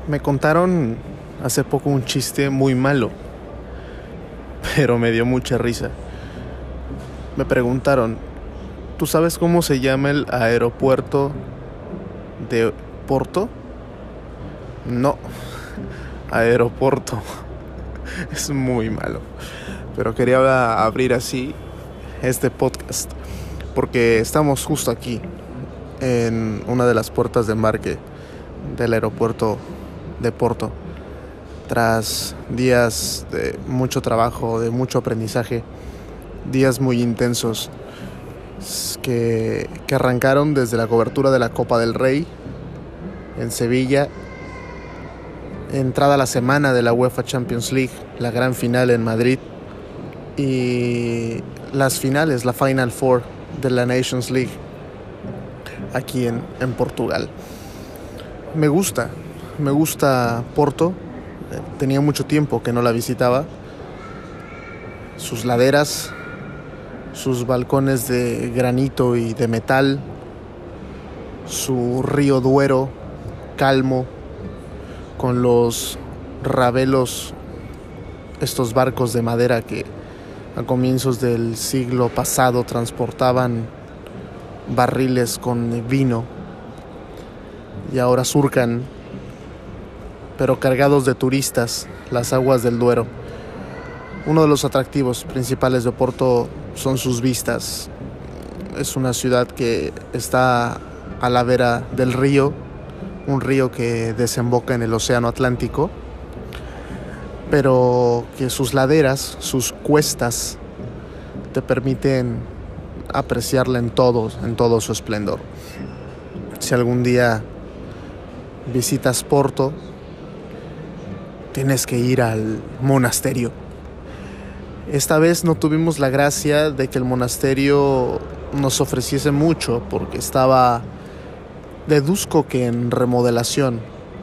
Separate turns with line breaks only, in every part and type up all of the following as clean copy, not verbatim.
Me contaron hace poco un chiste muy malo, pero me dio mucha risa. Me preguntaron, ¿tú sabes cómo se llama el aeropuerto de Porto? No, aeropuerto. Es muy malo. Pero quería abrir así este podcast porque estamos justo aquí, en una de las puertas de embarque del aeropuerto de Porto, tras días de mucho trabajo, de mucho aprendizaje, días muy intensos que arrancaron desde la cobertura de la Copa del Rey en Sevilla, entrada la semana de la UEFA Champions League, la gran final en Madrid y las finales, la Final Four de la Nations League aquí en Portugal. Me gusta Porto. Tenía mucho tiempo que no la visitaba. Sus laderas, sus balcones de granito y de metal, su río Duero calmo, con los rabelos, estos barcos de madera que a comienzos del siglo pasado transportaban barriles con vino y ahora surcan, pero cargados de turistas, las aguas del Duero. Uno de los atractivos principales de Porto son sus vistas. Es una ciudad que está a la vera del río, un río que desemboca en el Océano Atlántico, pero que sus laderas, sus cuestas, te permiten apreciarla en todo su esplendor. Si algún día visitas Porto, tienes que ir al monasterio. Esta vez no tuvimos la gracia de que el monasterio nos ofreciese mucho porque deduzco que en remodelación.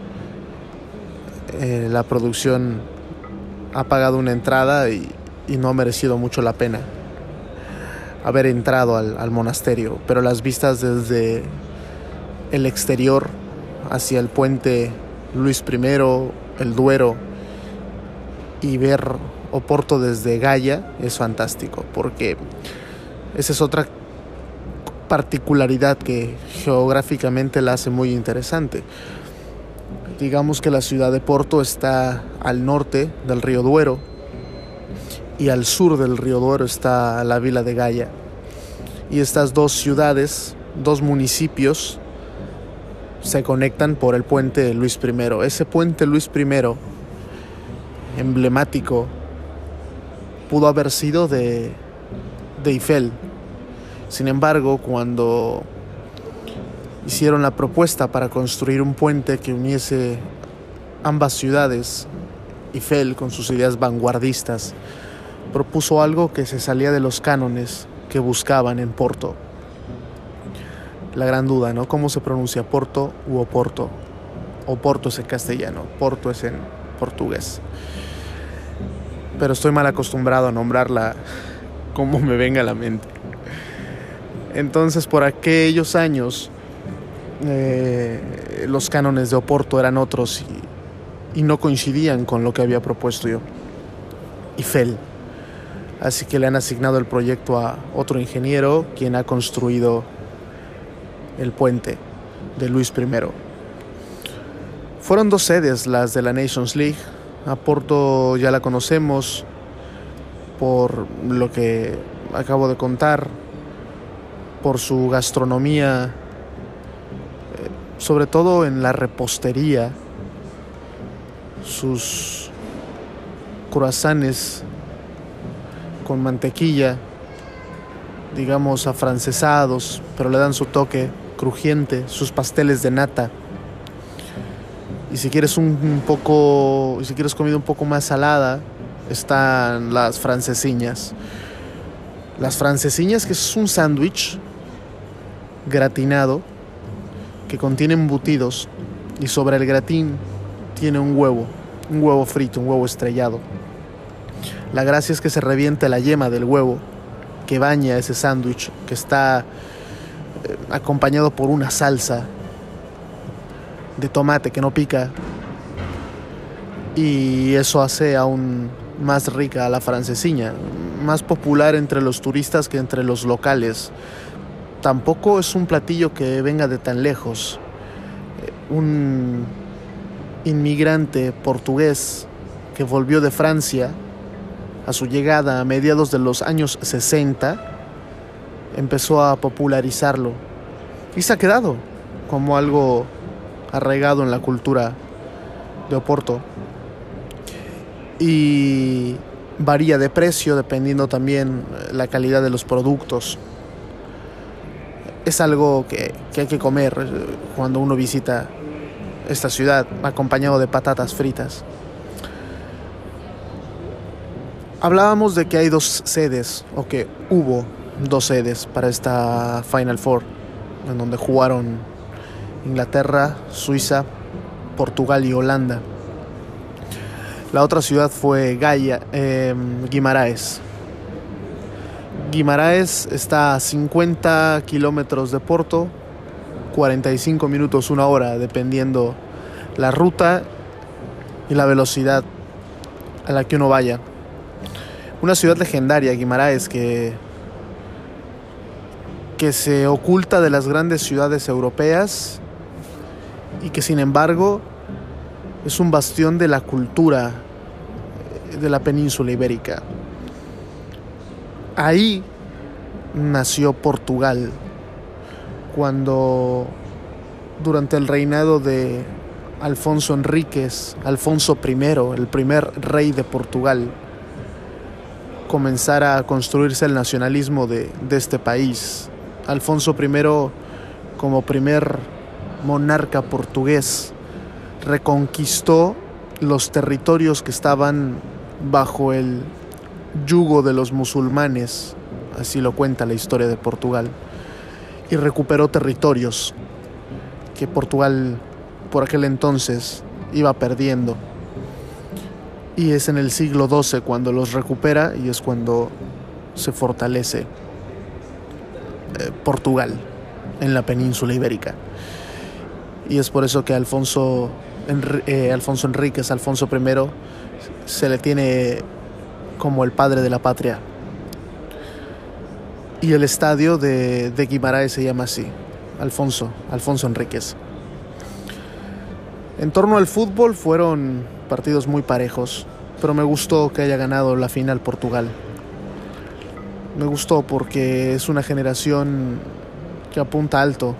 La producción ha pagado una entrada y no ha merecido mucho la pena haber entrado al monasterio, pero las vistas desde el exterior hacia el puente Luis I, el Duero, y ver Oporto desde Gaia es fantástico, porque esa es otra particularidad que geográficamente la hace muy interesante. Digamos que la ciudad de Porto está al norte del río Duero y al sur del río Duero está la vila de Gaia. Y estas dos ciudades, dos municipios, se conectan por el puente Luis I. Ese puente Luis I, emblemático, pudo haber sido de Eiffel. Sin embargo, cuando hicieron la propuesta para construir un puente que uniese ambas ciudades, Eiffel, con sus ideas vanguardistas, propuso algo que se salía de los cánones que buscaban en Porto. La gran duda, ¿no? ¿Cómo se pronuncia Porto u Oporto? Oporto es en castellano, Porto es en portugués. Pero estoy mal acostumbrado a nombrarla como me venga a la mente. Entonces, por aquellos años, los cánones de Oporto eran otros y no coincidían con lo que había propuesto yo, Eiffel. Así que le han asignado el proyecto a otro ingeniero, quien ha construido el puente de Luis I. Fueron dos sedes las de la Nations League. A Porto ya la conocemos por lo que acabo de contar, por su gastronomía, sobre todo en la repostería, sus croissants con mantequilla, digamos afrancesados, pero le dan su toque crujiente, sus pasteles de nata. Y si quieres comida un poco más salada, están las francesiñas. Las francesiñas, que es un sándwich gratinado que contiene embutidos y sobre el gratín tiene un huevo frito, un huevo estrellado. La gracia es que se reviente la yema del huevo que baña ese sándwich, que está acompañado por una salsa de tomate que no pica, y eso hace aún más rica a la francesiña, más popular entre los turistas que entre los locales. Tampoco es un platillo que venga de tan lejos. Un inmigrante portugués que volvió de Francia a su llegada a mediados de los años 60 empezó a popularizarlo y se ha quedado como algo arraigado en la cultura de Oporto. Y varía de precio dependiendo también la calidad de los productos. Es algo que hay que comer cuando uno visita esta ciudad, acompañado de patatas fritas. Hablábamos de que hay 2 sedes, o que hubo 2 sedes para esta Final Four, en donde jugaron Inglaterra, Suiza, Portugal y Holanda. La otra ciudad fue Guimarães. Guimarães está a 50 kilómetros de Porto, 45 minutos, 1 hora, dependiendo la ruta y la velocidad a la que uno vaya. Una ciudad legendaria, Guimarães, que se oculta de las grandes ciudades europeas y que sin embargo es un bastión de la cultura de la península ibérica. Ahí nació Portugal, cuando durante el reinado de Alfonso Enríquez, Alfonso I, el primer rey de Portugal, comenzara a construirse el nacionalismo de este país. Alfonso I, como primer monarca portugués, reconquistó los territorios que estaban bajo el yugo de los musulmanes, así lo cuenta la historia de Portugal, y recuperó territorios que Portugal por aquel entonces iba perdiendo. Y es en el siglo XII cuando los recupera y es cuando se fortalece Portugal en la península ibérica. Y es por eso que Alfonso Enríquez, Alfonso I, se le tiene como el padre de la patria. Y el estadio de Guimarães se llama así, Alfonso Enríquez. En torno al fútbol fueron partidos muy parejos, pero me gustó que haya ganado la final Portugal. Me gustó porque es una generación que apunta alto.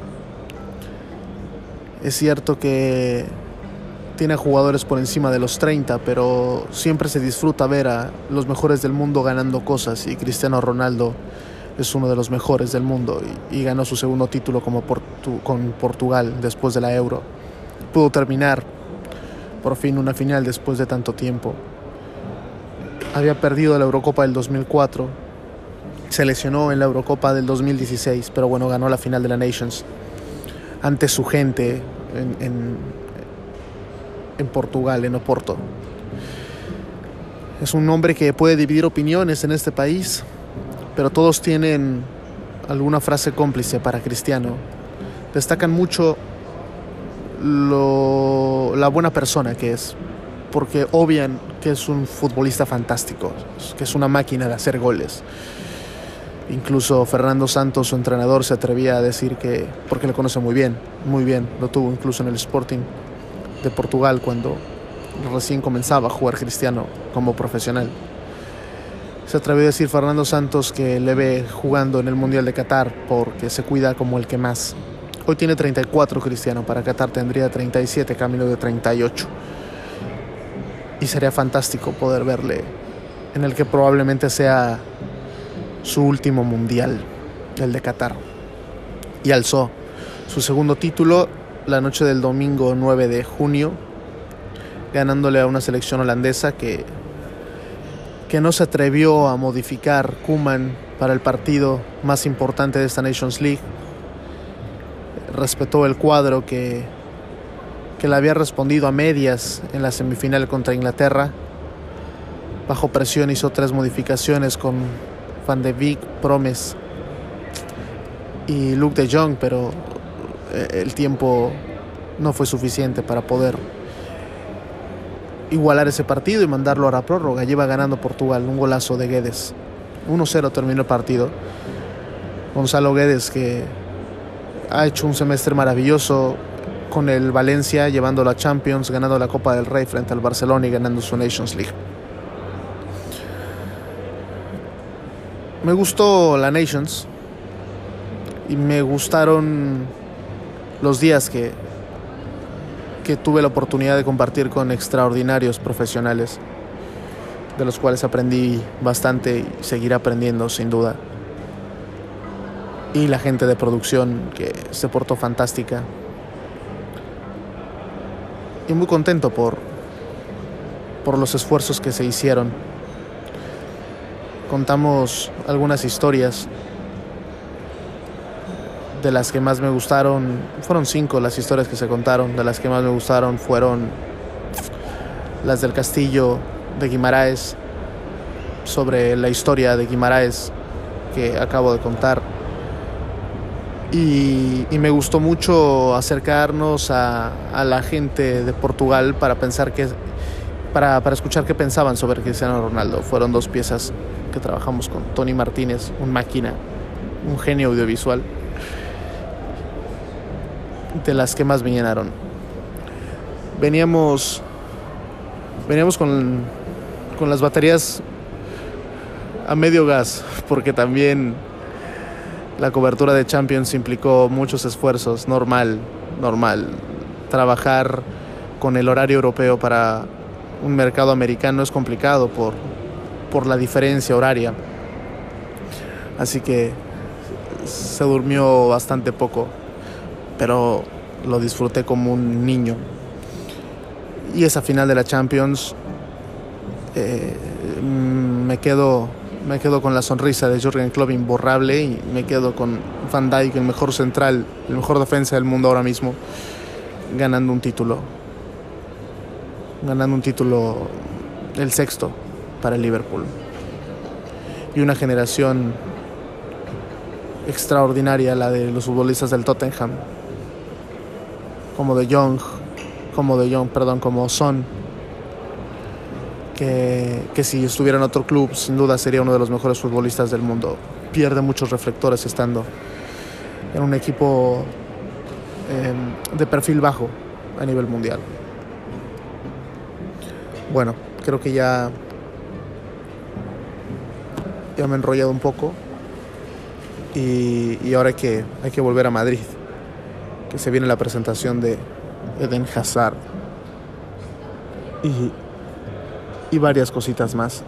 Es cierto que tiene jugadores por encima de los 30, pero siempre se disfruta ver a los mejores del mundo ganando cosas, y Cristiano Ronaldo es uno de los mejores del mundo y ganó su segundo título con Portugal después de la Euro. Pudo terminar por fin una final después de tanto tiempo. Había perdido la Eurocopa del 2004, se lesionó en la Eurocopa del 2016, pero bueno, ganó la final de la Nations ante su gente en Portugal, en Oporto. Es un hombre que puede dividir opiniones en este país, pero todos tienen alguna frase cómplice para Cristiano. Destacan mucho la buena persona que es, porque obvian que es un futbolista fantástico, que es una máquina de hacer goles. Incluso Fernando Santos, su entrenador, se atrevía a decir que, porque lo conoce muy bien, lo tuvo incluso en el Sporting de Portugal cuando recién comenzaba a jugar Cristiano como profesional. Se atrevió a decir Fernando Santos que le ve jugando en el Mundial de Qatar porque se cuida como el que más. Hoy tiene 34 Cristiano, para Qatar tendría 37, camino de 38. Y sería fantástico poder verle en el que probablemente sea su último mundial, el de Qatar. Y alzó su segundo título la noche del domingo 9 de junio, ganándole a una selección holandesa que no se atrevió a modificar Koeman para el partido más importante de esta Nations League. Respetó el cuadro que le había respondido a medias en la semifinal contra Inglaterra. Bajo presión hizo 3 modificaciones con Van de Beek, Promes y Luuk de Jong, pero el tiempo no fue suficiente para poder igualar ese partido y mandarlo a la prórroga. Lleva ganando Portugal, un golazo de Guedes. 1-0 terminó el partido. Gonzalo Guedes, que ha hecho un semestre maravilloso con el Valencia, llevando la Champions, ganando la Copa del Rey frente al Barcelona y ganando su Nations League. Me gustó la Nations y me gustaron los días que tuve la oportunidad de compartir con extraordinarios profesionales, de los cuales aprendí bastante y seguiré aprendiendo sin duda. Y la gente de producción, que se portó fantástica. Y muy contento por los esfuerzos que se hicieron. Contamos algunas historias. De las que más me gustaron, fueron 5 las historias que se contaron. De las que más me gustaron fueron las del castillo de Guimaraes, sobre la historia de Guimaraes que acabo de contar. Y me gustó mucho acercarnos a la gente de Portugal para escuchar qué pensaban sobre Cristiano Ronaldo. Fueron 2 piezas que trabajamos con Tony Martínez, un máquina, un genio audiovisual, de las que más me llenaron. Veníamos con las baterías a medio gas, porque también la cobertura de Champions implicó muchos esfuerzos. Normal. Trabajar con el horario europeo para un mercado americano es complicado por la diferencia horaria. Así que se durmió bastante poco, pero lo disfruté como un niño. Y esa final de la Champions, me quedo con la sonrisa de Jürgen Klopp imborrable, y me quedo con Van Dijk, el mejor central, el mejor defensa del mundo ahora mismo, ganando un título, el 6º para el Liverpool. Y una generación extraordinaria, la de los futbolistas del Tottenham, como Son, que si estuviera en otro club sin duda sería uno de los mejores futbolistas del mundo. Pierde muchos reflectores estando en un equipo de perfil bajo a nivel mundial. Bueno, creo que ya me he enrollado un poco, y ahora hay que volver a Madrid, que se viene la presentación de Eden Hazard y varias cositas más.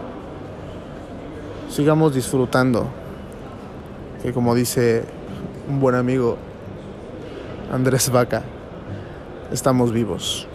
Sigamos disfrutando, que como dice un buen amigo, Andrés Vaca, estamos vivos.